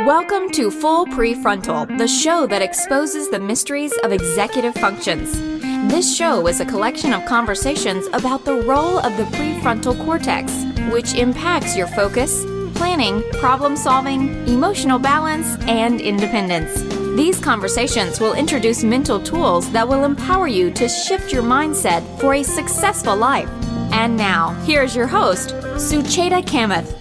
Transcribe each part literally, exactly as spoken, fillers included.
Welcome to Full Prefrontal, the show that exposes the mysteries of executive functions. This show is a collection of conversations about the role of the prefrontal cortex, which impacts your focus, planning, problem-solving, emotional balance, and independence. These conversations will introduce mental tools that will empower you to shift your mindset for a successful life. And now, here's your host, Sucheta Kamath.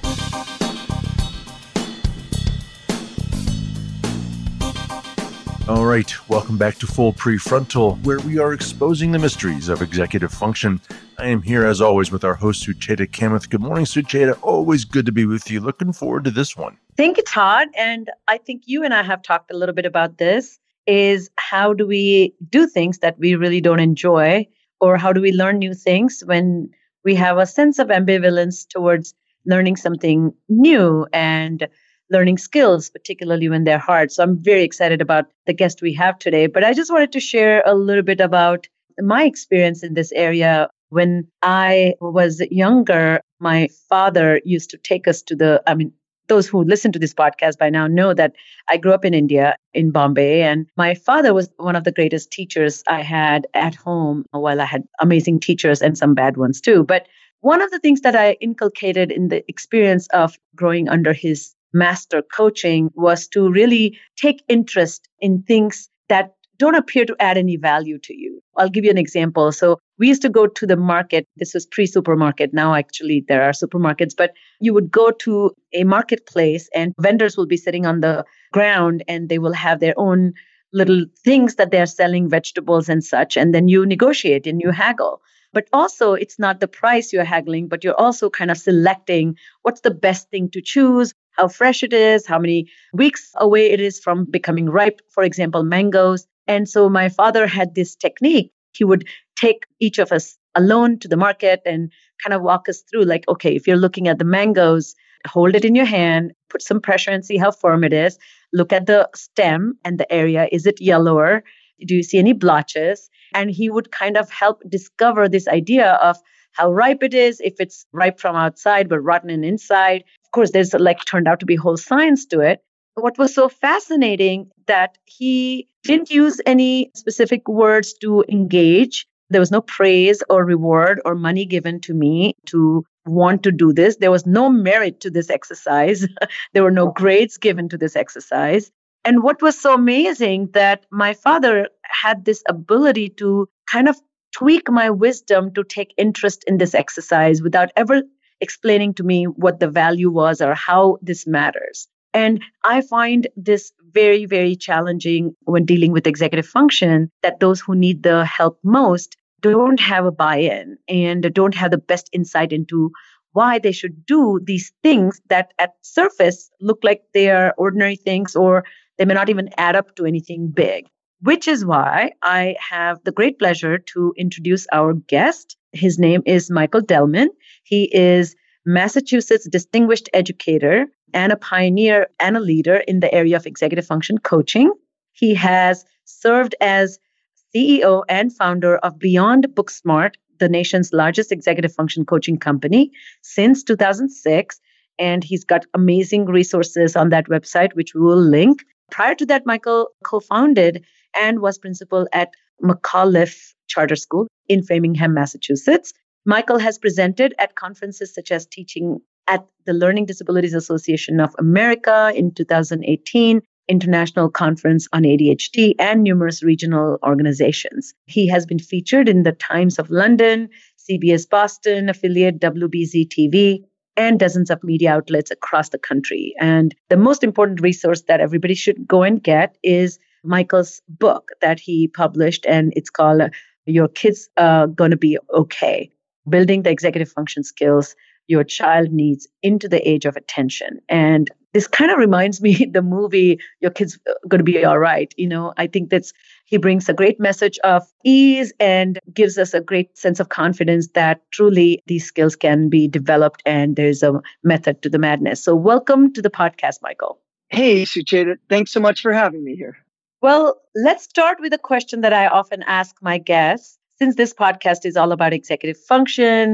All right, welcome back to Full Prefrontal, where we are exposing the mysteries of executive function. I am here, as always, with our host, Sucheta Kamath. Good morning, Sucheta. Always good to be with you. Looking forward to this one. Thank you, Todd. And I think you and I have talked a little bit about this, is how do we do things that we really don't enjoy, or how do we learn new things when we have a sense of ambivalence towards learning something new and learning skills, particularly when they're hard. So I'm very excited about the guest we have today. But I just wanted to share a little bit about my experience in this area. When I was younger, my father used to take us to the, I mean, those who listen to this podcast by now know that I grew up in India, in Bombay, and my father was one of the greatest teachers I had at home. While I had amazing teachers and some bad ones too. But one of the things that I inculcated in the experience of growing under his master coaching was to really take interest in things that don't appear to add any value to you. I'll give you an example. So we used to go to the market. This was pre-supermarket. Now, actually, there are supermarkets, but you would go to a marketplace and vendors will be sitting on the ground and they will have their own little things that they're selling, vegetables and such. And then you negotiate and you haggle. But also, it's not the price you're haggling, but you're also kind of selecting what's the best thing to choose, how fresh it is, how many weeks away it is from becoming ripe, for example, mangoes. And so my father had this technique. He would take each of us alone to the market and kind of walk us through, like, okay, if you're looking at the mangoes, hold it in your hand, put some pressure and see how firm it is. Look at the stem and the area. Is it yellower? Do you see any blotches? And he would kind of help discover this idea of how ripe it is, if it's ripe from outside but rotten in inside. Of course, there's like turned out to be whole science to it. What was so fascinating that he didn't use any specific words to engage. There was no praise or reward or money given to me to want to do this. There was no merit to this exercise. There were no grades given to this exercise. And what was so amazing that my father had this ability to kind of tweak my wisdom to take interest in this exercise without ever explaining to me what the value was or how this matters. And I find this very, very challenging when dealing with executive function, that those who need the help most don't have a buy-in and don't have the best insight into why they should do these things that at surface look like they are ordinary things, or they may not even add up to anything big. Which is why I have the great pleasure to introduce our guest. His name is Michael Delman. He is Massachusetts Distinguished Educator and a pioneer and a leader in the area of executive function coaching. He has served as C E O and founder of Beyond Booksmart, the nation's largest executive function coaching company, since two thousand six. And he's got amazing resources on that website, which we will link. Prior to that, Michael co-founded and was principal at McAuliffe Charter School in Framingham, Massachusetts. Michael has presented at conferences such as teaching at the Learning Disabilities Association of America in two thousand eighteen, International Conference on A D H D, and numerous regional organizations. He has been featured in the Times of London, C B S Boston affiliate W B Z T V, and dozens of media outlets across the country. And the most important resource that everybody should go and get is Michael's book that he published, and it's called Your Kids Are Gonna Be Okay, Building the Executive Function Skills Your Child Needs into the Age of Attention. And this kind of reminds me the movie Your Kids Are Gonna Be All Right. You know, I think that's he brings a great message of ease and gives us a great sense of confidence that truly these skills can be developed and there's a method to the madness. So welcome to the podcast, Michael. Hey, Sucheta. Thanks so much for having me here. Well, let's start with a question that I often ask my guests. Since this podcast is all about executive function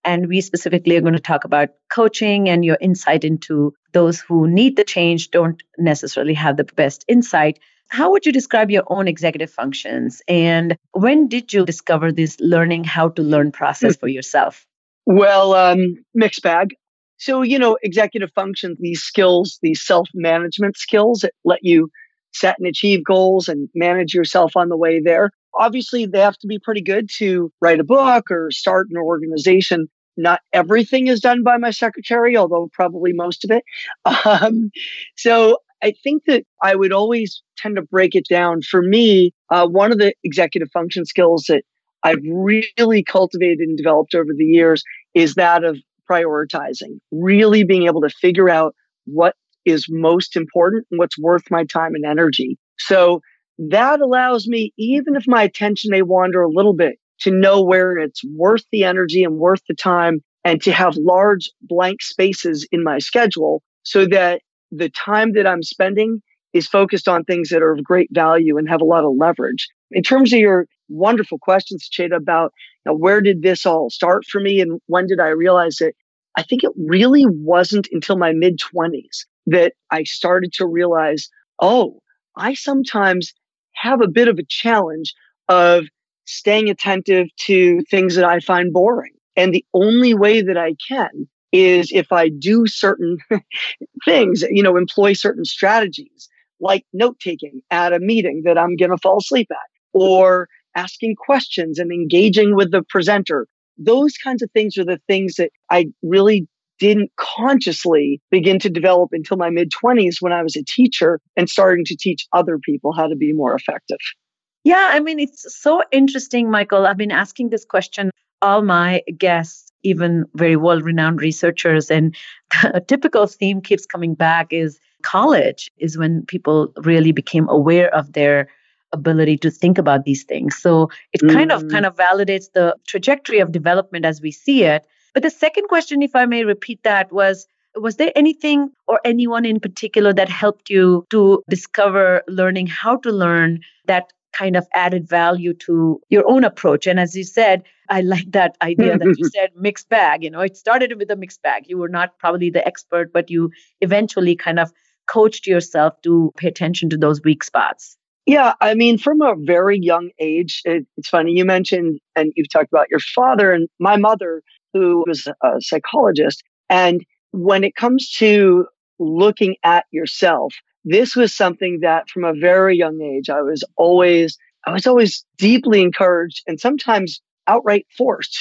And we specifically are going to talk about coaching and your insight into those who need the change, don't necessarily have the best insight. How would you describe your own executive functions? And when did you discover this learning how to learn process for yourself? Well, um, mixed bag. So, you know, executive functions, these skills, these self-management skills that let you set and achieve goals and manage yourself on the way there. Obviously, they have to be pretty good to write a book or start an organization. Not everything is done by my secretary, although probably most of it. Um, so I think that I would always tend to break it down. For me, uh, one of the executive function skills that I've really cultivated and developed over the years is that of prioritizing, really being able to figure out what is most important and what's worth my time and energy. So that allows me, even if my attention may wander a little bit, to know where it's worth the energy and worth the time, and to have large blank spaces in my schedule so that the time that I'm spending is focused on things that are of great value and have a lot of leverage. In terms of your wonderful questions, Cheda, about you know, where did this all start for me and when did I realize it? I think it really wasn't until my mid-twenties that I started to realize, oh, I sometimes have a bit of a challenge of staying attentive to things that I find boring. And the only way that I can is if I do certain things, you know, employ certain strategies, like note-taking at a meeting that I'm going to fall asleep at, or asking questions and engaging with the presenter. Those kinds of things are the things that I really didn't consciously begin to develop until my mid-twenties when I was a teacher and starting to teach other people how to be more effective. Yeah, I mean, it's so interesting, Michael. I've been asking this question all my guests, even very well-renowned researchers, and a typical theme keeps coming back is college is when people really became aware of their ability to think about these things. So it mm-hmm. kind of kind of validates the trajectory of development as we see it. But the second question, if I may repeat that, was, was there anything or anyone in particular that helped you to discover learning how to learn that kind of added value to your own approach? And as you said, I like that idea that you said mixed bag. You know, it started with a mixed bag. You were not probably the expert, but you eventually kind of coached yourself to pay attention to those weak spots. Yeah, I mean, from a very young age, it, it's funny. You mentioned, and you've talked about your father and my mother, who was a psychologist. And when it comes to looking at yourself, this was something that from a very young age, I was always, I was always deeply encouraged and sometimes outright forced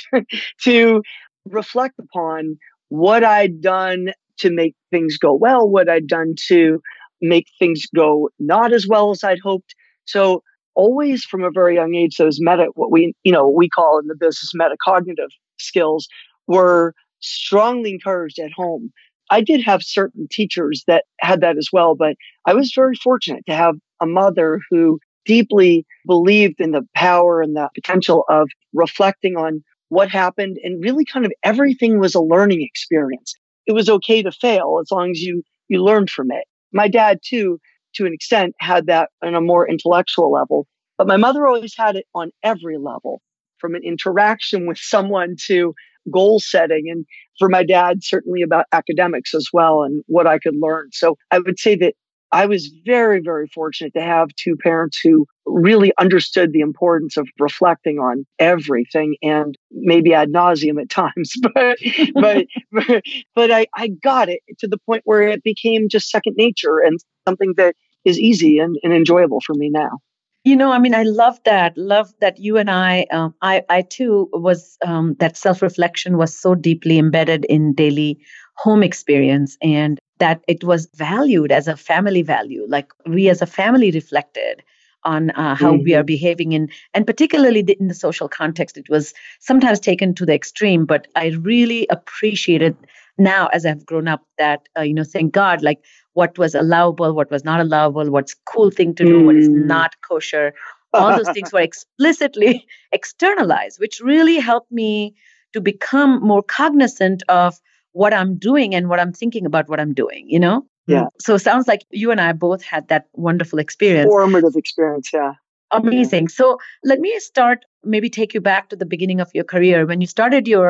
to reflect upon what I'd done to make things go well, what I'd done to make things go not as well as I'd hoped. So always from a very young age, those meta, what we, you know, we call in the business metacognitive skills were strongly encouraged at home. I did have certain teachers that had that as well, but I was very fortunate to have a mother who deeply believed in the power and the potential of reflecting on what happened, and really kind of everything was a learning experience. It was okay to fail as long as you, you learned from it. My dad, too, to an extent, had that on a more intellectual level, but my mother always had it on every level, from an interaction with someone to goal setting. And for my dad, certainly about academics as well and what I could learn. So I would say that I was very, very fortunate to have two parents who really understood the importance of reflecting on everything, and maybe ad nauseum at times, but but but, but I, I got it to the point where it became just second nature and something that is easy and, and enjoyable for me now. You know, I mean, I love that. Love that you and I, um, I, I too was, um, that self-reflection was so deeply embedded in daily home experience, and that it was valued as a family value. Like we as a family reflected on uh, how mm-hmm. we are behaving in, and particularly the, in the social context, it was sometimes taken to the extreme, but I really appreciated now as I've grown up that, uh, you know, thank God, like what was allowable, what was not allowable, what's cool thing to do, mm. what is not kosher. All those things were explicitly externalized, which really helped me to become more cognizant of what I'm doing and what I'm thinking about what I'm doing, you know? Yeah. So it sounds like you and I both had that wonderful experience. Formative experience, yeah. Amazing. So let me start, maybe take you back to the beginning of your career. When you started your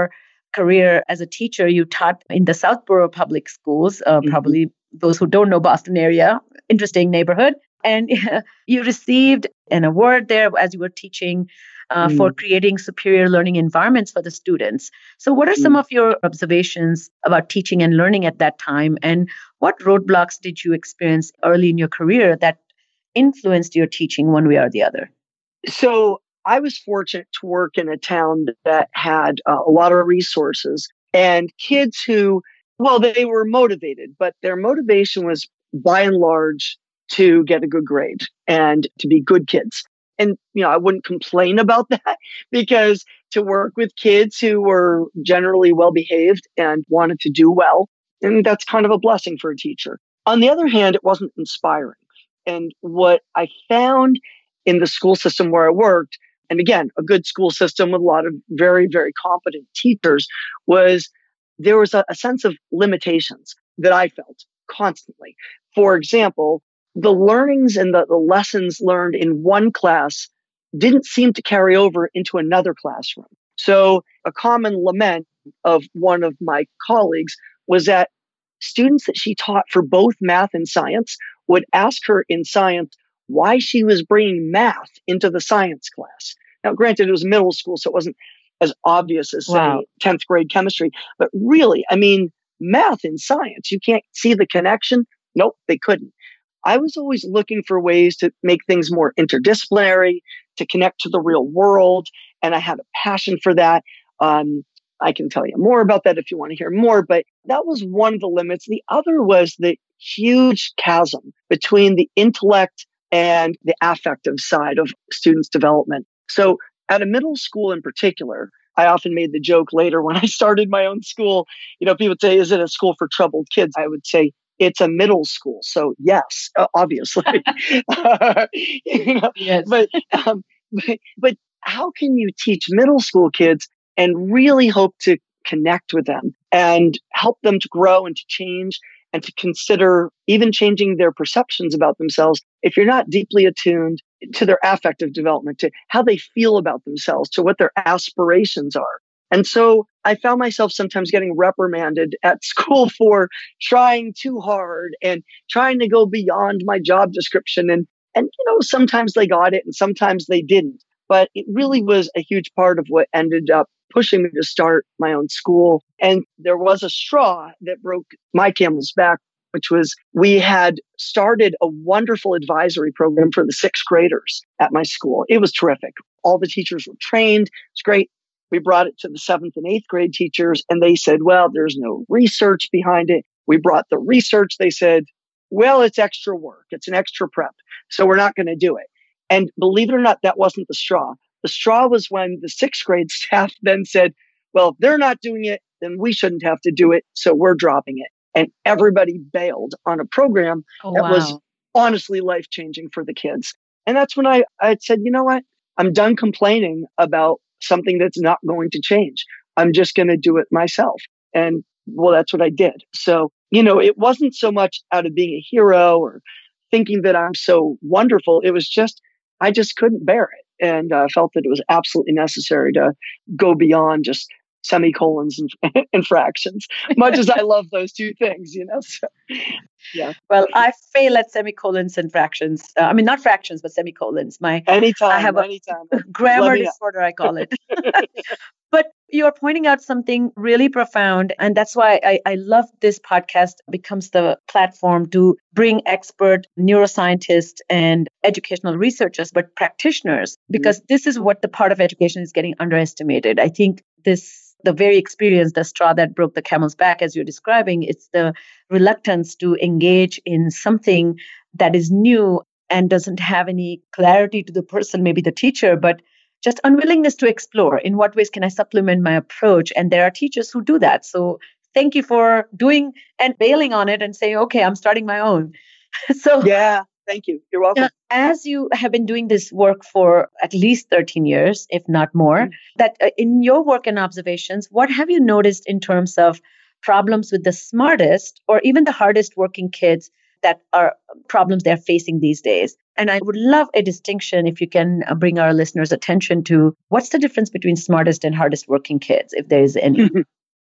career as a teacher, you taught in the Southborough Public Schools, uh, mm-hmm. probably those who don't know Boston area, interesting neighborhood. And you received an award there as you were teaching uh, mm. for creating superior learning environments for the students. So what are mm. some of your observations about teaching and learning at that time? And what roadblocks did you experience early in your career that influenced your teaching one way or the other? So I was fortunate to work in a town that had uh, a lot of resources and kids who, well, they were motivated, but their motivation was by and large to get a good grade and to be good kids. And, you know, I wouldn't complain about that because to work with kids who were generally well behaved and wanted to do well, and that's kind of a blessing for a teacher. On the other hand, it wasn't inspiring. And what I found in the school system where I worked, and again, a good school system with a lot of very, very competent teachers, was there was a, a sense of limitations that I felt constantly. For example, the learnings and the, the lessons learned in one class didn't seem to carry over into another classroom. So a common lament of one of my colleagues was that students that she taught for both math and science would ask her in science why she was bringing math into the science class. Now, granted, it was middle school, so it wasn't as obvious as, wow. say, tenth grade chemistry. But really, I mean, math and science, you can't see the connection. Nope, they couldn't. I was always looking for ways to make things more interdisciplinary, to connect to the real world. And I had a passion for that. Um, I can tell you more about that if you want to hear more, but that was one of the limits. The other was the huge chasm between the intellect and the affective side of students' development. So at a middle school in particular, I often made the joke later when I started my own school, you know, people would say, is it a school for troubled kids? I would say, it's a middle school. So yes, uh, obviously. uh, you know, yes. but, um, but, but how can you teach middle school kids and really hope to connect with them and help them to grow and to change and to consider even changing their perceptions about themselves if you're not deeply attuned to their affective development, to how they feel about themselves, to what their aspirations are. And so I found myself sometimes getting reprimanded at school for trying too hard and trying to go beyond my job description. And, and, you know, sometimes they got it and sometimes they didn't. But it really was a huge part of what ended up pushing me to start my own school. And there was a straw that broke my camel's back, which was we had started a wonderful advisory program for the sixth graders at my school. It was terrific. All the teachers were trained. It's great. We brought it to the seventh and eighth grade teachers, and they said, well, there's no research behind it. We brought the research. They said, well, it's extra work. It's an extra prep. So we're not going to do it. And believe it or not, that wasn't the straw. The straw was when the sixth grade staff then said, well, if they're not doing it, then we shouldn't have to do it. So we're dropping it. And everybody bailed on a program oh, that wow. was honestly life-changing for the kids. And that's when I, I said, you know what? I'm done complaining about something that's not going to change. I'm just going to do it myself. And well, that's what I did. So, you know, it wasn't so much out of being a hero or thinking that I'm so wonderful. It was just, I just couldn't bear it. And I uh, felt that it was absolutely necessary to go beyond just semicolons and, and fractions, much as I love those two things, you know. So, yeah. Well, I fail at semicolons and fractions. Uh, I mean, not fractions, but semicolons. My anytime, I have a anytime. grammar disorder, I call it. But you're pointing out something really profound. And that's why I, I love this podcast becomes the platform to bring expert neuroscientists and educational researchers, but practitioners, because mm-hmm. this is what the part of education is getting underestimated. I think this the very experience, the straw that broke the camel's back, as you're describing, it's the reluctance to engage in something that is new and doesn't have any clarity to the person, maybe the teacher, but just unwillingness to explore in what ways can I supplement my approach. And there are teachers who do that. So thank you for doing and bailing on it and saying, okay, I'm starting my own. So yeah. Thank you. You're welcome. Uh, as you have been doing this work for at least thirteen years, if not more, mm-hmm. that uh, in your work and observations, what have you noticed in terms of problems with the smartest or even the hardest working kids that are problems they're facing these days? And I would love a distinction if you can uh, bring our listeners' attention to what's the difference between smartest and hardest working kids, if there is any.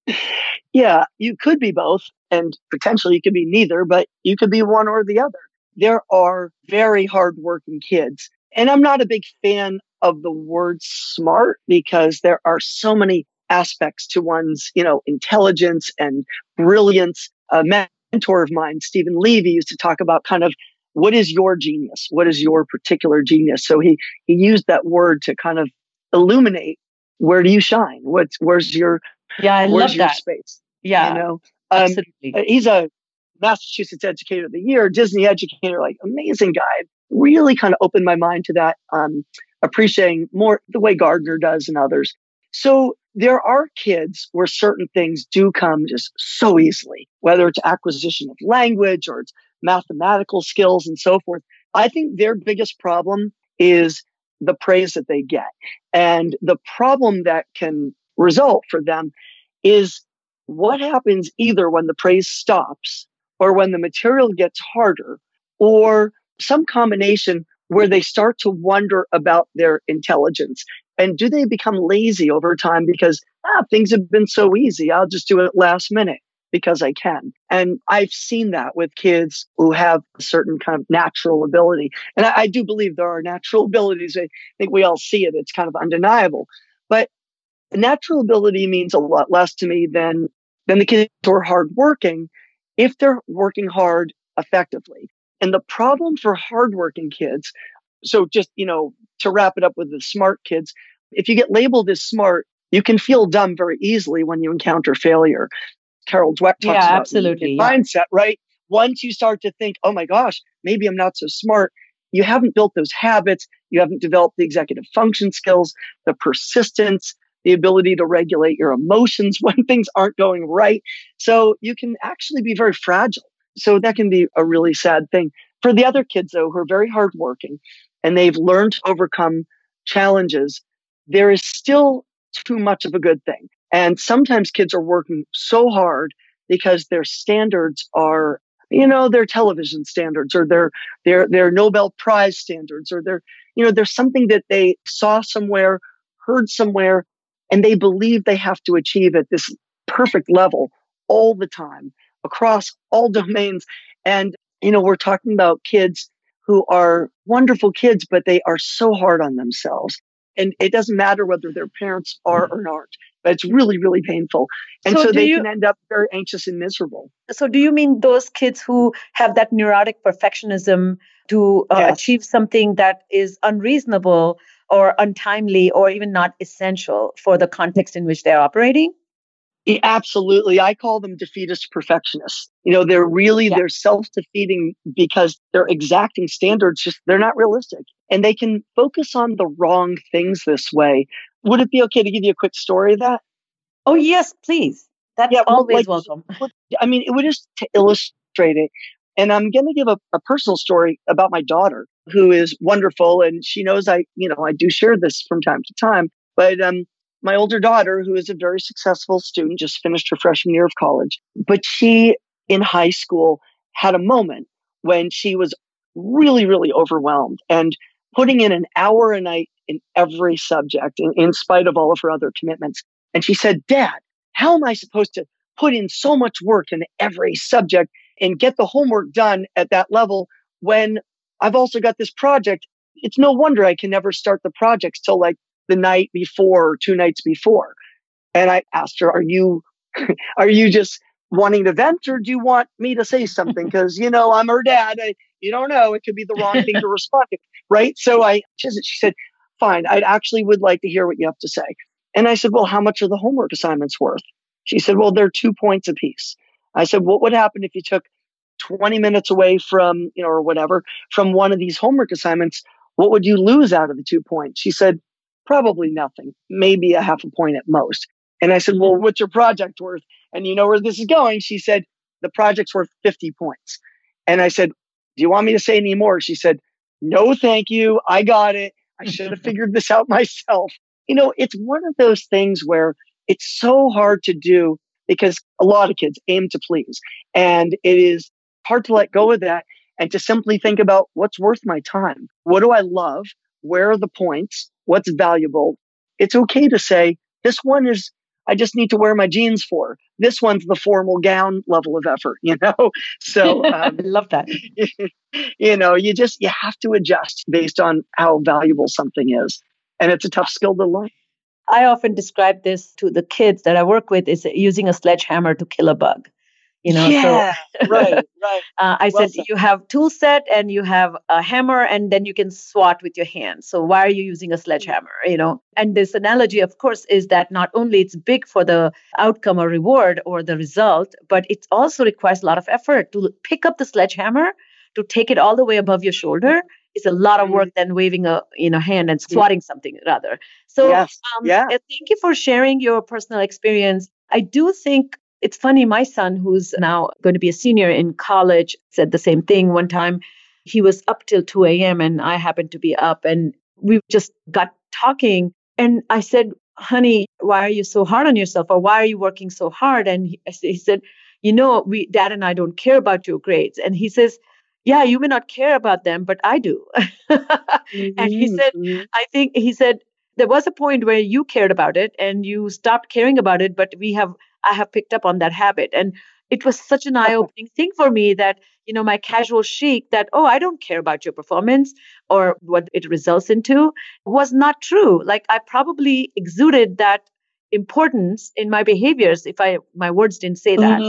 Yeah, you could be both, and potentially you could be neither, but you could be one or the other. There are very hardworking kids. And I'm not a big fan of the word smart because there are so many aspects to one's, you know, intelligence and brilliance. A mentor of mine, Stephen Levy, used to talk about kind of what is your genius? What is your particular genius? So he he used that word to kind of illuminate where do you shine? What's where's your Yeah, I where's love your that. space? You Yeah, know, um, absolutely. he's a Massachusetts Educator of the Year, Disney Educator, like amazing guy. Really kind of opened my mind to that, um, appreciating more the way Gardner does and others. So there are kids where certain things do come just so easily, whether it's acquisition of language or it's mathematical skills and so forth. I think their biggest problem is the praise that they get. And the problem that can result for them is what happens either when the praise stops or when the material gets harder or some combination where they start to wonder about their intelligence. And do they become lazy over time because ah, things have been so easy? I'll just do it last minute because I can. And I've seen that with kids who have a certain kind of natural ability. And I, I do believe there are natural abilities. I think we all see it. It's kind of undeniable. But natural ability means a lot less to me than, than the kids who are hardworking if they're working hard effectively. And the problem for hardworking kids, so just, you know, to wrap it up with the smart kids, if you get labeled as smart, you can feel dumb very easily when you encounter failure. Carol Dweck talks Yeah, about absolutely. Yeah. mindset, right? Once you start to think, oh my gosh, maybe I'm not so smart, you haven't built those habits, you haven't developed the executive function skills, the persistence, the ability to regulate your emotions when things aren't going right. So you can actually be very fragile. So that can be a really sad thing. For the other kids, though, who are very hardworking and they've learned to overcome challenges, there is still too much of a good thing. And sometimes kids are working so hard because their standards are, you know, their television standards or their their their Nobel Prize standards or their, you know, there's something that they saw somewhere, heard somewhere, and they believe they have to achieve at this perfect level all the time across all domains. And, you know, we're talking about kids who are wonderful kids, but they are so hard on themselves. And it doesn't matter whether their parents are or aren't, but it's really, really painful. And so, So do they you can end up very anxious and miserable. so do you mean those kids who have that neurotic perfectionism to uh, Yes. achieve something that is unreasonable or untimely or even not essential for the context in which they're operating? Yeah, absolutely. I call them defeatist perfectionists. You know, they're really, Yeah. they're self-defeating because they're exacting standards, just they're not realistic. And they can focus on the wrong things this way. Would it be okay to give you a quick story of that? Oh, yes, please. That's Yeah, well, always like, welcome. I mean, it would just to illustrate it. And I'm going to give a, a personal story about my daughter, who is wonderful. And she knows I, you know, I do share this from time to time. But um, my older daughter, who is a very successful student, just finished her freshman year of college. But she, in high school, had a moment when she was really, really overwhelmed and putting in an hour a night in every subject, in, in spite of all of her other commitments. And she said, Dad, how am I supposed to put in so much work in every subject and get the homework done at that level when I've also got this project? It's no wonder I can never start the projects till like the night before or two nights before. And I asked her, are you, are you just wanting to vent or do you want me to say something? Because, you know, I'm her dad. I, you don't know. It could be the wrong thing to respond to. Right. So I, she said, fine, I actually would like to hear what you have to say. And I said, well, how much are the homework assignments worth? She said, well, they're two points apiece. I said, what would happen if you took twenty minutes away from, you know, or whatever, from one of these homework assignments? What would you lose out of the two points? She said, probably nothing, maybe a half a point at most. And I said, well, what's your project worth? And you know where this is going? She said, the project's worth fifty points. And I said, do you want me to say any more? She said, no, thank you. I got it. I should have figured this out myself. You know, it's one of those things where it's so hard to do because a lot of kids aim to please. And it is hard to let go of that and to simply think about what's worth my time. What do I love? Where are the points? What's valuable? It's okay to say, this one is, I just need to wear my jeans for. This one's the formal gown level of effort, you know? So um, I love that. You know, you just, you have to adjust based on how valuable something is. And it's a tough skill to learn. I often describe this to the kids that I work with is using a sledgehammer to kill a bug. You know, yeah, so right, right. Uh, I Well said said. you have tool set and you have a hammer and then you can swat with your hands. So why are you using a sledgehammer? You know, and this analogy, of course, is that not only it's big for the outcome or reward or the result, but it also requires a lot of effort to pick up the sledgehammer, to take it all the way above your shoulder. It's a lot of work than waving a you know hand and swatting something rather. So Yes, um, yeah. uh, thank you for sharing your personal experience. I do think it's funny. My son, who's now going to be a senior in college, said the same thing one time. He was up till two a.m. and I happened to be up and we just got talking. And I said, honey, why are you so hard on yourself? Or why are you working so hard? And he, he said, you know, we, dad and I don't care about your grades. And he says, yeah, you may not care about them, but I do. And he said, Mhm. I think he said, there was a point where you cared about it and you stopped caring about it, but we have, I have picked up on that habit. And it was such an eye-opening thing for me that, you know, my casual chic that, oh, I don't care about your performance or what it results into was not true. Like I probably exuded that importance in my behaviors if I, my words didn't say that.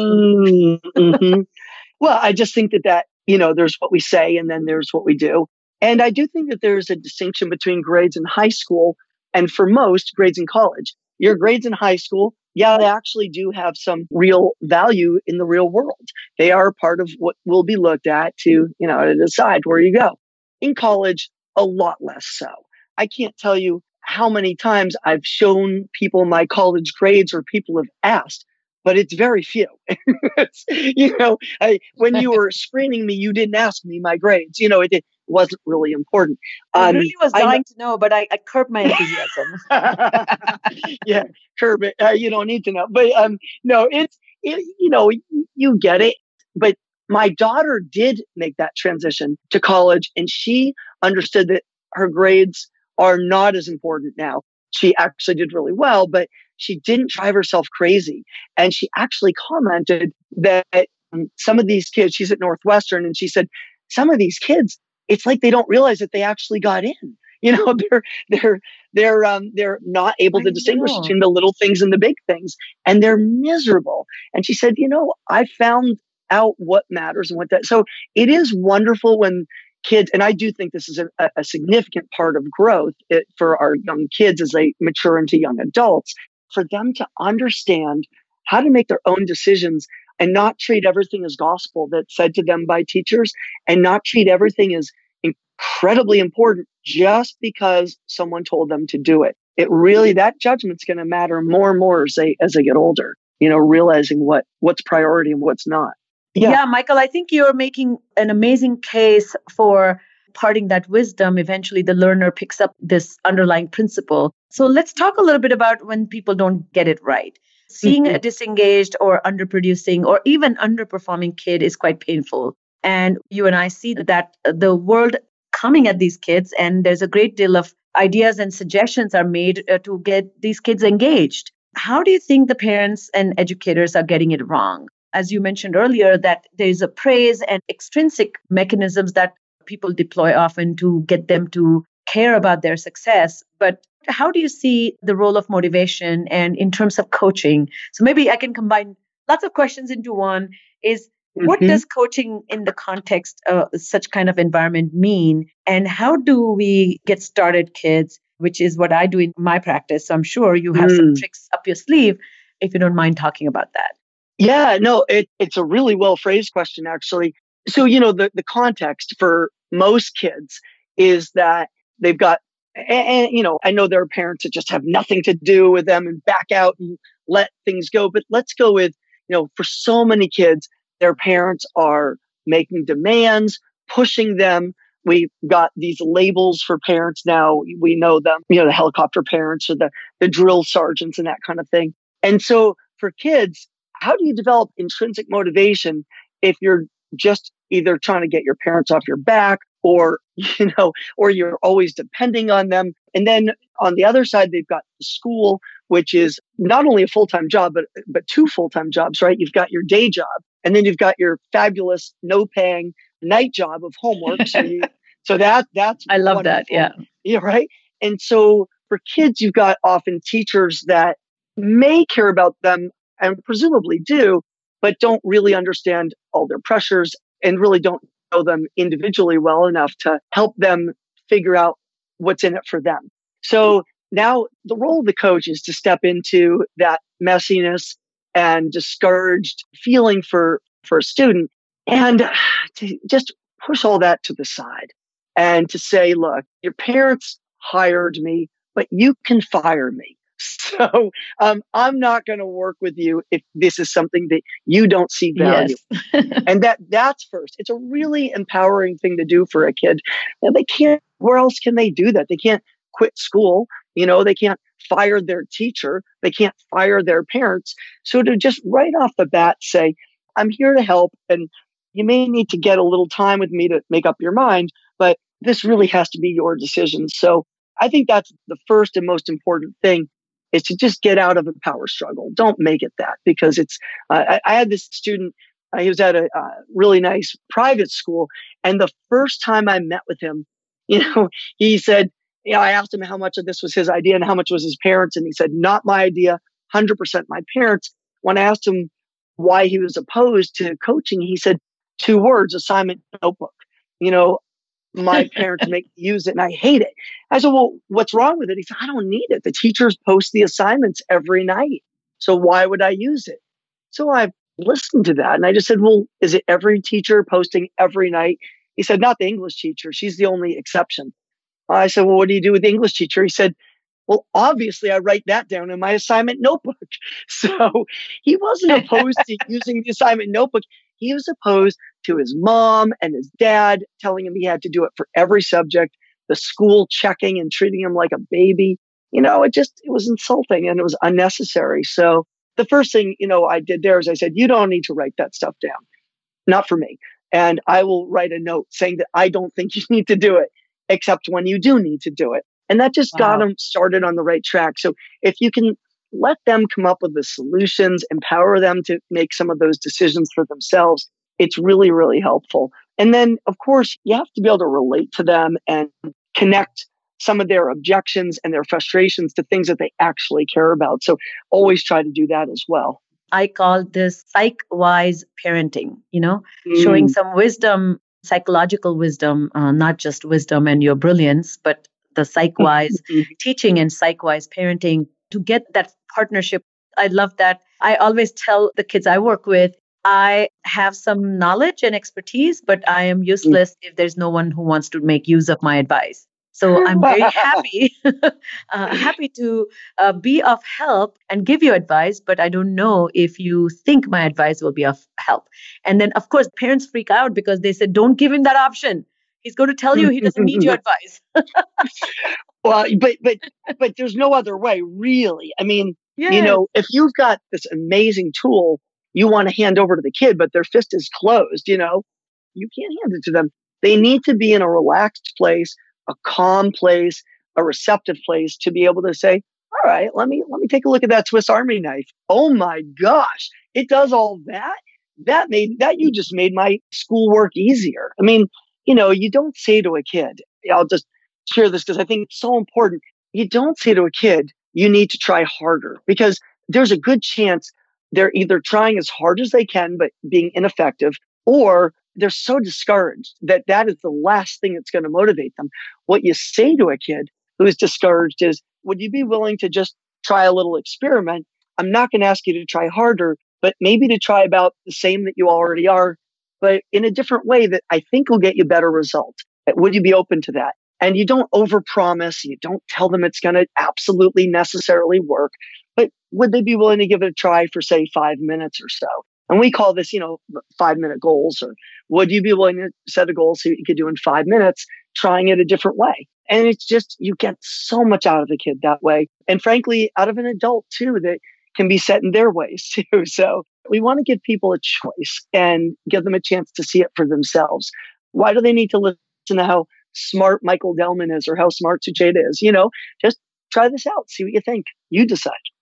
Mhm. Well, I just think that that, you know, there's what we say and then there's what we do. And I do think that there's a distinction between grades in high school and for most grades in college. Your grades in high school, yeah, they actually do have some real value in the real world. They are part of what will be looked at to, you know, to decide where you go. In college, a lot less so. I can't tell you how many times I've shown people my college grades or people have asked, but it's very few. It's, you know, I, when you were screening me, you didn't ask me my grades. You know, it, it wasn't really important. I Um, really was I know- dying to know, but I, I curbed my enthusiasm. yeah, curb it. Uh, you don't need to know. But um, no, it's, it, you know, you, you get it. But my daughter did make that transition to college and she understood that her grades are not as important now. She actually did really well, but she didn't drive herself crazy. And she actually commented that um, some of these kids, she's at Northwestern, and she said, some of these kids, it's like they don't realize that they actually got in. You know, they're they're they're um they're not able I to distinguish know. between the little things and the big things, and they're miserable. And she said, you know, I found out what matters and what that. So it is wonderful when kids, and I do think this is a, a significant part of growth it, for our young kids as they mature into young adults, for them to understand how to make their own decisions and not treat everything as gospel that's said to them by teachers, and not treat everything as incredibly important just because someone told them to do it. It really, that judgment's going to matter more and more as they, as they get older, you know, realizing what, what's priority and what's not. Yeah. Yeah. Michael, I think you're making an amazing case for imparting that wisdom. Eventually, the learner picks up this underlying principle. So let's talk a little bit about when people don't get it right. Seeing a disengaged or underproducing or even underperforming kid is quite painful. And you and I see that the world coming at these kids, and there's a great deal of ideas and suggestions are made uh, to get these kids engaged. How do you think the parents and educators are getting it wrong? As you mentioned earlier, that there's a praise and extrinsic mechanisms that people deploy often to get them to care about their success. But how do you see the role of motivation and in terms of coaching? So maybe I can combine lots of questions into one is, what Mhm. does coaching in the context of such kind of environment mean? And how do we get started kids, which is what I do in my practice. So I'm sure you have some Mm. tricks up your sleeve if you don't mind talking about that. Yeah, no, it, it's a really well phrased question, actually. So, you know, the, the context for most kids is that they've got, and, and, you know, I know there are parents that just have nothing to do with them and back out and let things go. But let's go with, you know, for so many kids, their parents are making demands, pushing them. We've got these labels for parents now. We know them, you know, the helicopter parents or the, the drill sergeants and that kind of thing. And so for kids, how do you develop intrinsic motivation if you're just either trying to get your parents off your back or, you know, or you're always depending on them? And then on the other side, they've got the school which is not only a full-time job, but, but two full-time jobs, right? You've got your day job, and then you've got your fabulous, no-paying night job of homework. So, you, so that that's I love wonderful. that. Yeah. Yeah, right. And so for kids, you've got often teachers that may care about them and presumably do, but don't really understand all their pressures and really don't know them individually well enough to help them figure out what's in it for them. So now the role of the coach is to step into that messiness and discouraged feeling for, for a student and to just push all that to the side and to say, look, your parents hired me, but you can fire me. So um, I'm not going to work with you if this is something that you don't see value. Yes. And that that's first. It's a really empowering thing to do for a kid. And they can't, where else can they do that? They can't quit school. You know, they can't fire their teacher. They can't fire their parents. So to just right off the bat say, I'm here to help. And you may need to get a little time with me to make up your mind, but this really has to be your decision. So I think that's the first and most important thing is to just get out of a power struggle. Don't make it that, because it's, uh, I, I had this student, uh, he was at a uh, really nice private school. And the first time I met with him, you know, he said, you know, I asked him how much of this was his idea and how much was his parents. And he said, not my idea, one hundred percent my parents. When I asked him why he was opposed to coaching, he said two words: assignment notebook. You know, my parents make me use it and I hate it. I said, well, what's wrong with it? He said, I don't need it. The teachers post the assignments every night. So why would I use it? So I listened to that and I just said, well, is it every teacher posting every night? He said, not the English teacher. She's the only exception. I said, well, what do you do with the English teacher? He said, well, obviously I write that down in my assignment notebook. So he wasn't opposed to using the assignment notebook. He was opposed to his mom and his dad telling him he had to do it for every subject, the school checking and treating him like a baby. You know, it just, it was insulting and it was unnecessary. So the first thing, you know, I did there is I said, you don't need to write that stuff down. Not for me. And I will write a note saying that I don't think you need to do it, except when you do need to do it. And that just Wow. got them started on the right track. So if you can let them come up with the solutions, empower them to make some of those decisions for themselves, it's really, really helpful. And then, of course, you have to be able to relate to them and connect some of their objections and their frustrations to things that they actually care about. So always try to do that as well. I call this psych-wise parenting, you know, Mm. showing some wisdom, psychological wisdom, uh, not just wisdom and your brilliance, but the psych-wise teaching and psych-wise parenting to get that partnership. I love that. I always tell the kids I work with, I have some knowledge and expertise, but I am useless if there's no one who wants to make use of my advice. So I'm very happy, uh, happy to uh, be of help and give you advice, but I don't know if you think my advice will be of help. And then, of course, parents freak out because they said, don't give him that option. He's going to tell you he doesn't need your advice. Well, but but but there's no other way, really. I mean, Yes. you know, if you've got this amazing tool you want to hand over to the kid, but their fist is closed, you know, you can't hand it to them. They need to be in a relaxed place, a calm place, a receptive place to be able to say, all right, let me let me take a look at that Swiss Army knife. Oh my gosh, it does all that. That made that you just made my schoolwork easier. I mean, you know, you don't say to a kid, I'll just share this because I think it's so important. You don't say to a kid, you need to try harder, because there's a good chance they're either trying as hard as they can, but being ineffective, or they're so discouraged that that is the last thing that's going to motivate them. What you say to a kid who's discouraged is, would you be willing to just try a little experiment? I'm not going to ask you to try harder, but maybe to try about the same that you already are, but in a different way that I think will get you better results. Would you be open to that? And you don't overpromise. You don't tell them it's going to absolutely necessarily work, but would they be willing to give it a try for, say, five minutes or so? And we call this, you know, five minute goals. Or would you be willing to set a goal so you could do in five minutes, trying it a different way? And it's just, you get so much out of the kid that way. And frankly, out of an adult too, that can be set in their ways too. So we want to give people a choice and give them a chance to see it for themselves. Why do they need to listen to how smart Michael Delman is or how smart Sucheta is? You know, just try this out. See what you think. You decide.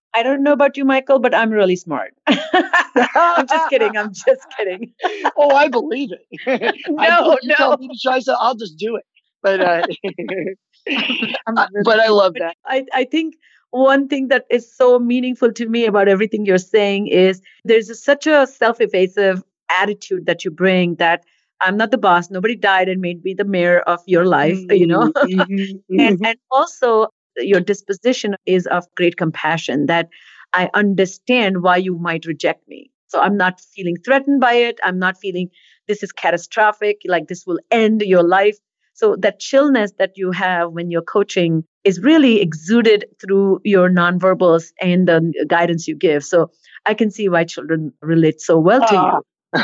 I don't know about you, Michael, but I'm really smart. I'm just kidding. I'm just kidding. Oh, I believe it. I No, believe you tell no. me to try, so I'll just do it. But uh, I'm uh, really- but I love but that. I, I think one thing that is so meaningful to me about everything you're saying is there's a, such a self-effacing attitude that you bring that I'm not the boss. Nobody died and made me the mayor of your life, you know? Mhm, and mhm. and also your disposition is of great compassion that I understand why you might reject me. So I'm not feeling threatened by it. I'm not feeling this is catastrophic, like this will end your life. So that chillness that you have when you're coaching is really exuded through your nonverbals and the guidance you give. So I can see why children relate so well to Ah. you.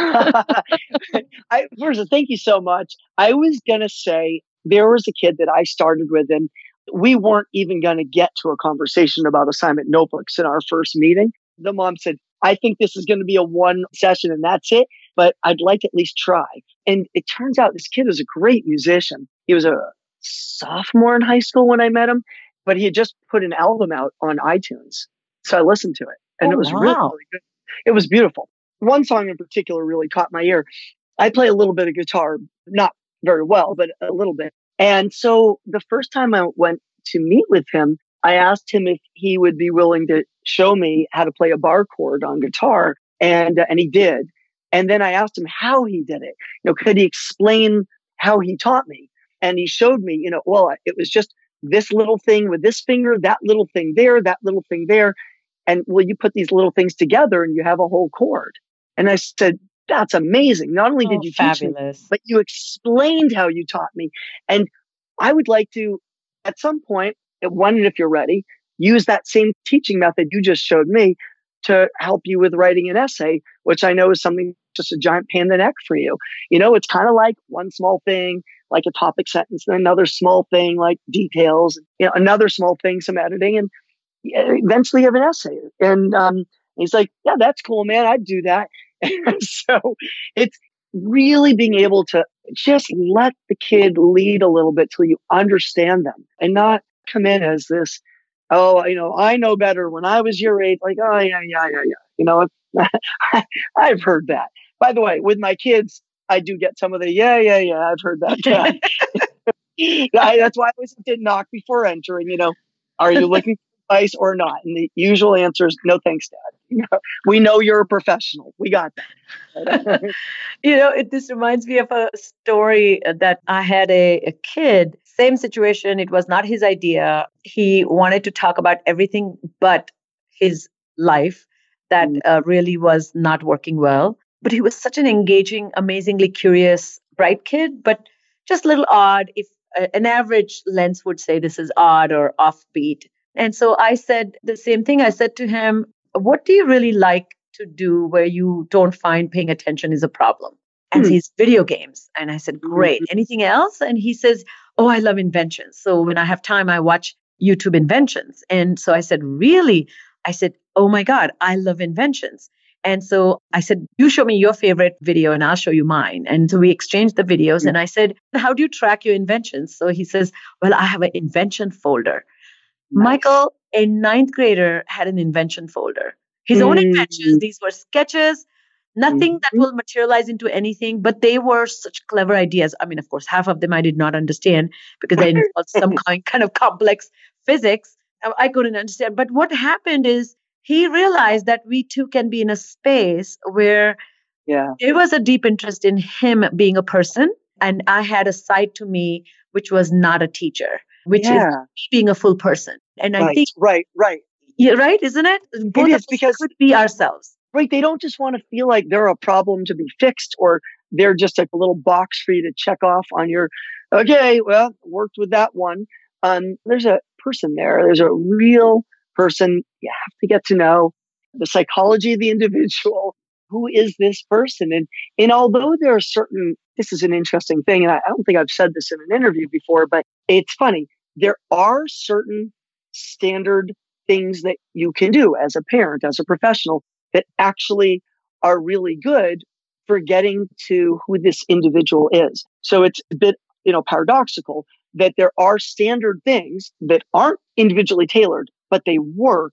I, first, of all, thank you so much. I was going to say there was a kid that I started with, and we weren't even going to get to a conversation about assignment notebooks in our first meeting. The mom said, I think this is going to be a one session and that's it, but I'd like to at least try. And it turns out this kid is a great musician. He was a sophomore in high school when I met him, but he had just put an album out on iTunes. So I listened to it, and Oh, it was really, wow. really good. It was beautiful. One song in particular really caught my ear. I play a little bit of guitar, not very well, but a little bit. And so the first time I went to meet with him, I asked him if he would be willing to show me how to play a bar chord on guitar. And, uh, and he did. And then I asked him how he did it. You know, could he explain how he taught me? And he showed me, you know, well, it was just this little thing with this finger, that little thing there, that little thing there. And well, you put these little things together and you have a whole chord. And I said, that's amazing. Not only did Oh, you teach me, fabulous. but you explained how you taught me. And I would like to, at some point, one, if you're ready, use that same teaching method you just showed me to help you with writing an essay, which I know is something just a giant pain in the neck for you. You know, it's kind of like one small thing, like a topic sentence, and another small thing like details, you know, another small thing, some editing, and eventually you have an essay. And um, he's like, yeah, that's cool, man. I'd do that. And so it's really being able to just let the kid lead a little bit till you understand them and not come in as this, oh, you know, I know better when I was your age. Like, oh, yeah, yeah, yeah, yeah. You know, I've heard that. By the way, with my kids, I do get some of the, yeah, yeah, yeah, I've heard that. I, that's why I always did knock before entering, you know, are you looking for advice or not? And the usual answer is, no, thanks, Dad. You know, we know you're a professional. We got that. You know, it, this reminds me of a story that I had a, a kid, same situation. It was not his idea. He wanted to talk about everything but his life that uh, really was not working well. But he was such an engaging, amazingly curious, bright kid, but just a little odd. If uh, an average lens would say this is odd or offbeat. And so I said the same thing. I said to him, what do you really like to do where you don't find paying attention is a problem? And Hmm. he's video games. And I said, great. Anything else? And he says, oh, I love inventions. So when I have time, I watch YouTube inventions. And so I said, really? I said, oh my God, I love inventions. And so I said, you show me your favorite video and I'll show you mine. And so we exchanged the videos. Hmm. And I said, how do you track your inventions? So he says, well, I have an invention folder. Nice. Michael, a ninth grader, had an invention folder. His own Mm. inventions, these were sketches, nothing that Mhm. will materialize into anything, but they were such clever ideas. I mean, of course, half of them I did not understand because they involved some kind, kind of complex physics. I I couldn't understand. But what happened is he realized that we too can be in a space where Yeah. there was a deep interest in him being a person. And I had a side to me, which was not a teacher, which is Yeah. me being a full person. And I Right. think, Right. Right. yeah, right, isn't it? Both It of is us because could be ourselves. right. They don't just want to feel like they're a problem to be fixed or they're just like a little box for you to check off on your, okay, well, worked with that one. Um, there's a person there. There's a real person you have to get to know the psychology of the individual. Who is this person? And, and although there are certain, this is an interesting thing, and I, I don't think I've said this in an interview before, but it's funny. There are certain standard things that you can do as a parent, as a professional, that actually are really good for getting to who this individual is. So it's a bit, you know, paradoxical that there are standard things that aren't individually tailored, but they work.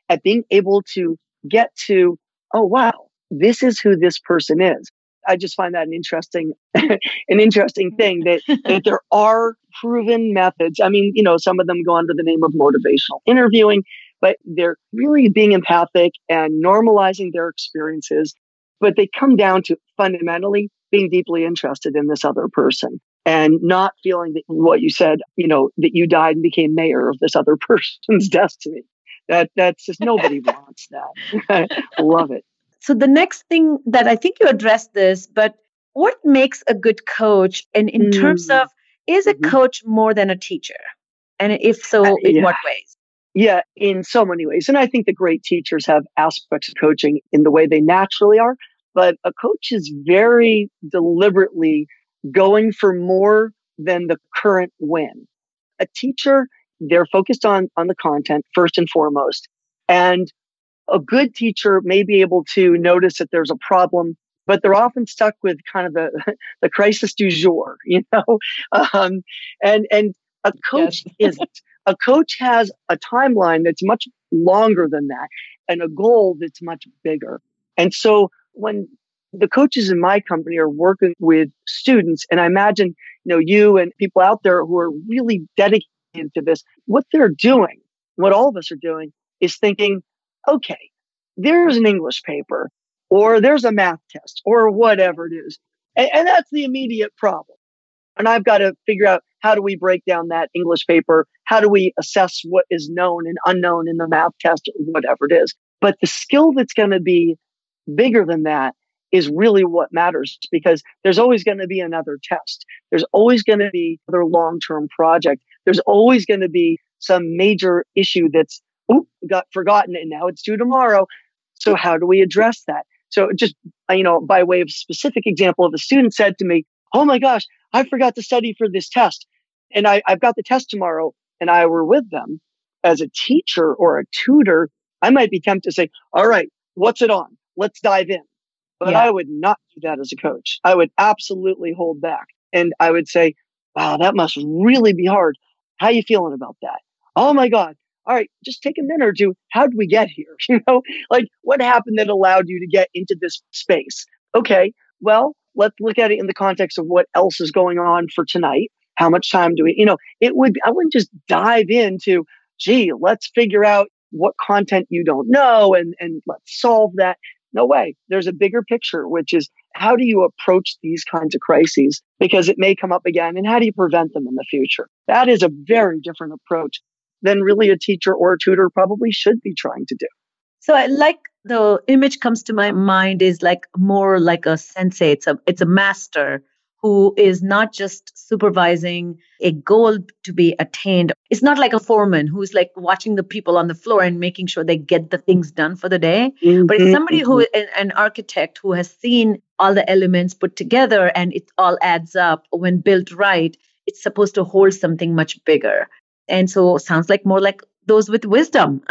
at being able to get to, oh, wow, this is who this person is. I just find that an interesting, an interesting thing that, that there are proven methods. I mean, you know, some of them go under the name of motivational interviewing, but they're really being empathic and normalizing their experiences. But they come down to fundamentally being deeply interested in this other person and not feeling that what you said, you know, that you died and became mayor of this other person's destiny. That that's just nobody wants that. Love it. So the next thing that I think you addressed this, but what makes a good coach? And in mm. terms of, is a mm-hmm. coach more than a teacher? And if so, uh, in yeah. what ways? Yeah, in so many ways. And I think the great teachers have aspects of coaching in the way they naturally are. But a coach is very deliberately going for more than the current win. A teacher, they're focused on, on the content first and foremost. And a good teacher may be able to notice that there's a problem, but they're often stuck with kind of the, the crisis du jour, you know? Um, and, and a coach yes. isn't. A coach has a timeline that's much longer than that and a goal that's much bigger. And so when the coaches in my company are working with students, and I imagine, you know, you and people out there who are really dedicated to this, what they're doing, what all of us are doing is thinking, okay, there's an English paper or there's a math test or whatever it is. And, and that's the immediate problem. And I've got to figure out, how do we break down that English paper? How do we assess what is known and unknown in the math test or whatever it is? But the skill that's going to be bigger than that is really what matters, because there's always going to be another test. There's always going to be another long-term project. There's always going to be some major issue that's, oh, got forgotten and now it's due tomorrow. So how do we address that? So just, you know, by way of specific example, if a student said to me, oh my gosh, I forgot to study for this test and I, I've got the test tomorrow, and I were with them as a teacher or a tutor, I might be tempted to say, all right, what's it on? Let's dive in. But yeah. I would not do that as a coach. I would absolutely hold back. And I would say, wow, that must really be hard. How are you feeling about that? Oh my God. All right, just take a minute or two. How did we get here? You know, like what happened that allowed you to get into this space? Okay, well, let's look at it in the context of what else is going on for tonight. How much time do we, you know, it would, I wouldn't just dive into, gee, let's figure out what content you don't know and, and let's solve that. No way. There's a bigger picture, which is how do you approach these kinds of crises? Because it may come up again, and how do you prevent them in the future? That is a very different approach than really a teacher or a tutor probably should be trying to do. So I like the image comes to my mind is like more like a sensei. It's a, it's a master who is not just supervising a goal to be attained. It's not like a foreman who's like watching the people on the floor and making sure they get the things done for the day. Mm-hmm. But it's somebody who, an architect who has seen all the elements put together and it all adds up. When built right, it's supposed to hold something much bigger. And so it sounds like more like those with wisdom.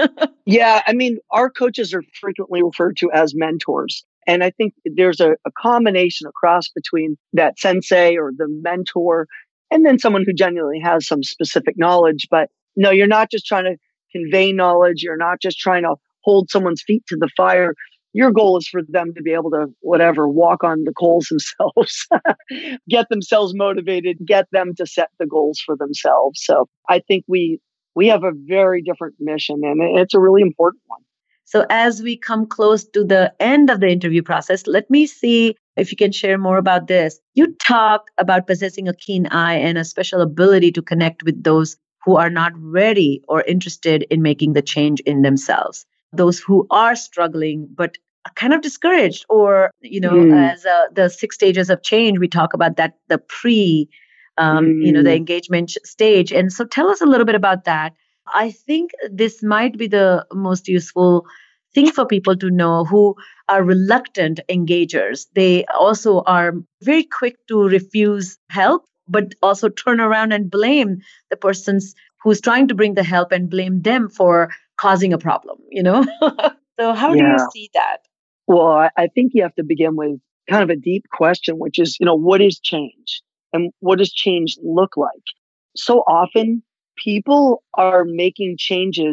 Yeah, I mean, our coaches are frequently referred to as mentors. And I think there's a, a combination, a cross between that sensei or the mentor and then someone who genuinely has some specific knowledge. But no, you're not just trying to convey knowledge. You're not just trying to hold someone's feet to the fire. Your goal is for them to be able to, whatever, walk on the coals themselves, get themselves motivated, get them to set the goals for themselves. So I think we we have a very different mission, and it's a really important one. So as we come close to the end of the interview process, let me see if you can share more about this. You talk about possessing a keen eye and a special ability to connect with those who are not ready or interested in making the change in themselves. Those who are struggling, but are kind of discouraged, or, you know, mm. as uh, the six stages of change, we talk about that, the pre, um, mm. you know, the engagement stage. And so tell us a little bit about that. I think this might be the most useful thing for people to know who are reluctant engagers. They also are very quick to refuse help, but also turn around and blame the persons who's trying to bring the help and blame them for causing a problem, you know? So how yeah. do you see that? Well, I, I think you have to begin with kind of a deep question, which is, you know, what is change? And what does change look like? So often people are making changes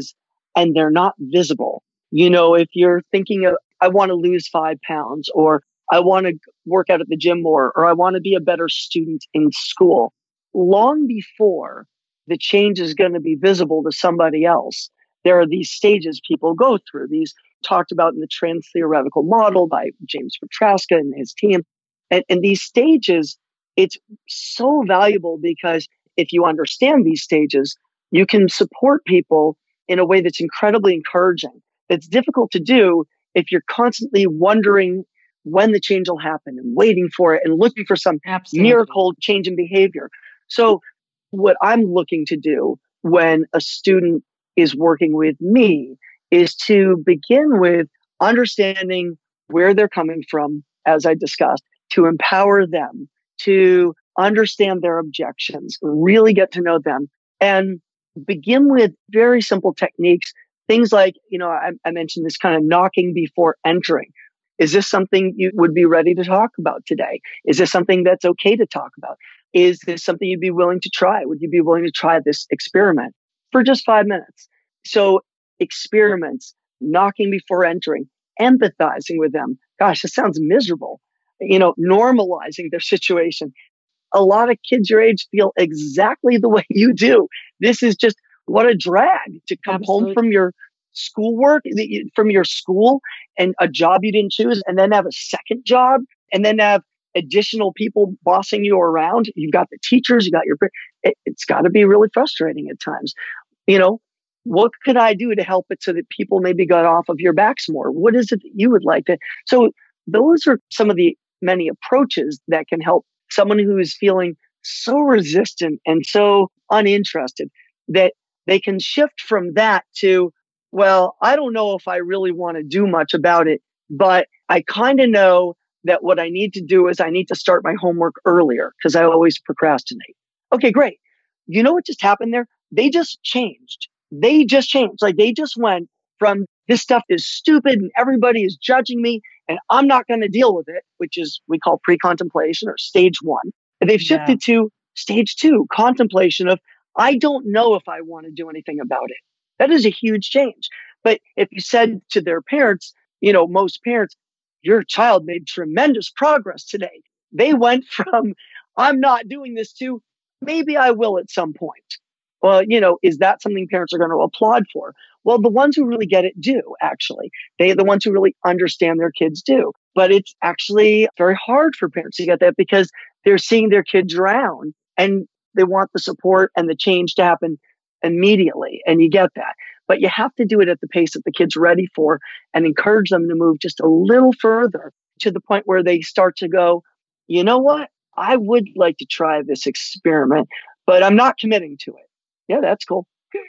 and they're not visible. You know, if you're thinking of, I want to lose five pounds, or I want to work out at the gym more, or I want to be a better student in school, long before the change is going to be visible to somebody else, there are these stages people go through, these talked about in the trans-theoretical model by James Petraska and his team. And, and these stages, it's so valuable because if you understand these stages, you can support people in a way that's incredibly encouraging. It's difficult to do if you're constantly wondering when the change will happen and waiting for it and looking for some Absolutely. miracle change in behavior. So what I'm looking to do when a student is working with me is to begin with understanding where they're coming from, as I discussed, to empower them, to understand their objections, really get to know them, and begin with very simple techniques. Things like, you know, I, I mentioned this kind of knocking before entering. Is this something you would be ready to talk about today? Is this something that's okay to talk about? Is this something you'd be willing to try? Would you be willing to try this experiment for just five minutes? So experiments, knocking before entering, empathizing with them. Gosh, this sounds miserable. You know, normalizing their situation. A lot of kids your age feel exactly the way you do. This is just what a drag to come Absolutely. home from your schoolwork, from your school and a job you didn't choose, and then have a second job, and then have additional people bossing you around. You've got the teachers, you got your, it, it's got to be really frustrating at times. You know, what could I do to help it so that people maybe got off of your backs more? What is it that you would like to? So those are some of the many approaches that can help someone who is feeling so resistant and so uninterested that they can shift from that to, well, I don't know if I really want to do much about it, but I kind of know that what I need to do is I need to start my homework earlier because I always procrastinate. Okay, great. You know what just happened there? They just changed. They just changed. Like they just went from this stuff is stupid and everybody is judging me and I'm not going to deal with it, which is we call pre-contemplation or stage one. And they've shifted yeah. to stage two, contemplation of, I don't know if I want to do anything about it. That is a huge change. But if you said to their parents, you know, most parents, your child made tremendous progress today. They went from, I'm not doing this to, maybe I will at some point. Well, you know, is that something parents are going to applaud for? Well, the ones who really get it do, actually. They, the ones who really understand their kids do. But it's actually very hard for parents to get that because they're seeing their kid drown and they want the support and the change to happen immediately. And you get that. But you have to do it at the pace that the kid's ready for and encourage them to move just a little further to the point where they start to go, you know what? I would like to try this experiment, but I'm not committing to it. Yeah, that's cool.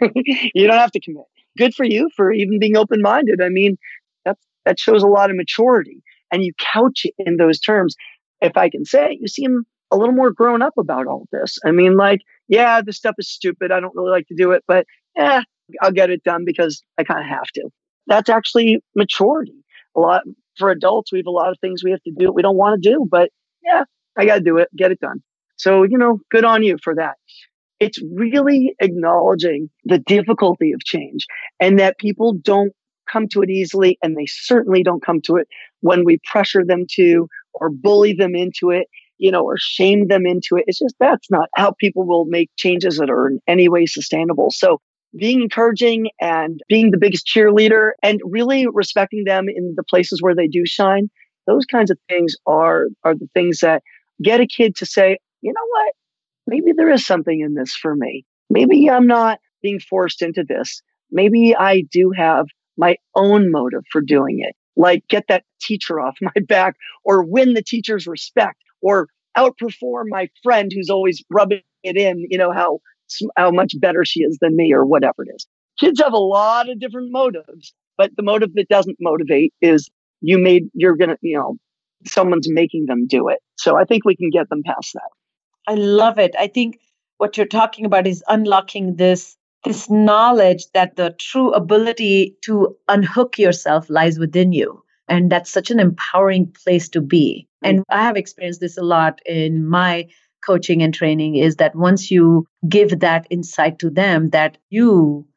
You don't have to commit. Good for you for even being open-minded. I mean, that's, that shows a lot of maturity. And you couch it in those terms. If I can say, you seem a little more grown up about all this. I mean, like, yeah, this stuff is stupid. I don't really like to do it, but yeah, I'll get it done because I kind of have to. That's actually maturity. A lot for adults, we have a lot of things we have to do we don't want to do, but yeah, I got to do it, get it done. So, you know, good on you for that. It's really acknowledging the difficulty of change and that people don't come to it easily. And they certainly don't come to it when we pressure them to or bully them into it, you know, or shame them into it. It's just, that's not how people will make changes that are in any way sustainable. So being encouraging and being the biggest cheerleader and really respecting them in the places where they do shine, those kinds of things are, are the things that get a kid to say, you know what? Maybe there is something in this for me. Maybe I'm not being forced into this. Maybe I do have my own motive for doing it, like get that teacher off my back or win the teacher's respect or outperform my friend who's always rubbing it in, you know, how, how much better she is than me or whatever it is. Kids have a lot of different motives, but the motive that doesn't motivate is you made, you're going to, you know, someone's making them do it. So I think we can get them past that. I love it. I think what you're talking about is unlocking this, this knowledge that the true ability to unhook yourself lies within you. And that's such an empowering place to be. And I have experienced this a lot in my coaching and training is that once you give that insight to them, that you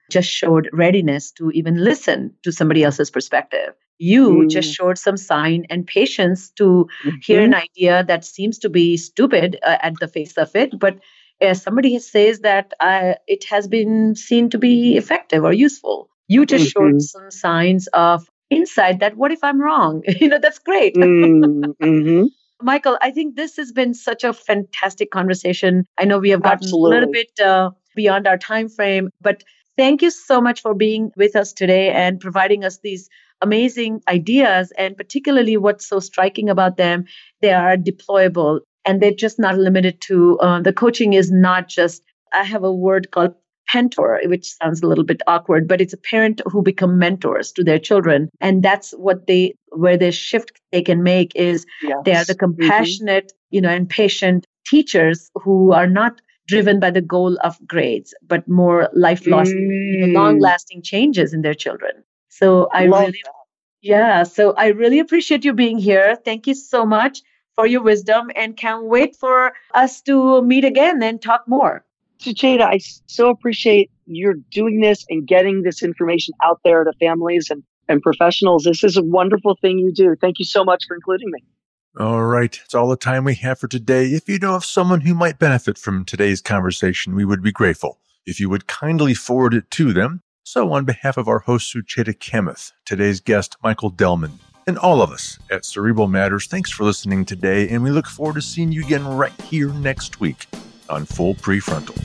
just showed readiness to even listen to somebody else's perspective. You mm. just showed some sign and patience to mm-hmm. hear an idea that seems to be stupid uh, at the face of it, but uh, somebody says that uh, it has been seen to be effective or useful. You just mm-hmm. showed some signs of insight that what if I'm wrong? you know, that's great. mm-hmm. Michael, I think this has been such a fantastic conversation. I know we have gotten Absolutely. a little bit uh, beyond our time frame, but thank you so much for being with us today and providing us these amazing ideas. And particularly what's so striking about them, they are deployable and they're just not limited to, uh, the coaching is not just, I have a word called mentor, which sounds a little bit awkward, but it's a parent who become mentors to their children. And that's what they, where the shift they can make is yes. they are the compassionate, mm-hmm. you know, and patient teachers who are not driven by the goal of grades, but more lifelong, mm. long-lasting changes in their children. So I Love really, that. yeah, so I really appreciate you being here. Thank you so much for your wisdom and can't wait for us to meet again and talk more. Sucheta, I so appreciate you're doing this and getting this information out there to families and, and professionals. This is a wonderful thing you do. Thank you so much for including me. All right. It's all the time we have for today. If you know of someone who might benefit from today's conversation, we would be grateful if you would kindly forward it to them. So on behalf of our host, Sucheta Kamath, today's guest, Michael Delman, and all of us at Cerebral Matters, thanks for listening today, and we look forward to seeing you again right here next week on Full Prefrontal.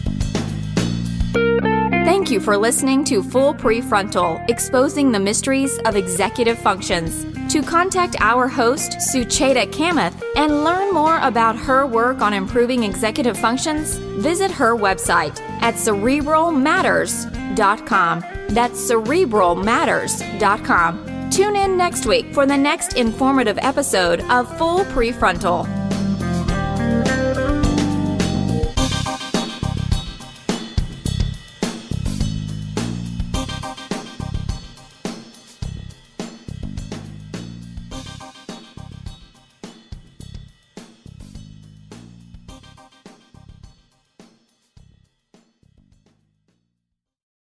Thank you for listening to Full Prefrontal, exposing the mysteries of executive functions. To contact our host, Sucheta Kamath, and learn more about her work on improving executive functions, visit her website at cerebral matters dot com. That's cerebral matters dot com. Tune in next week for the next informative episode of Full Prefrontal.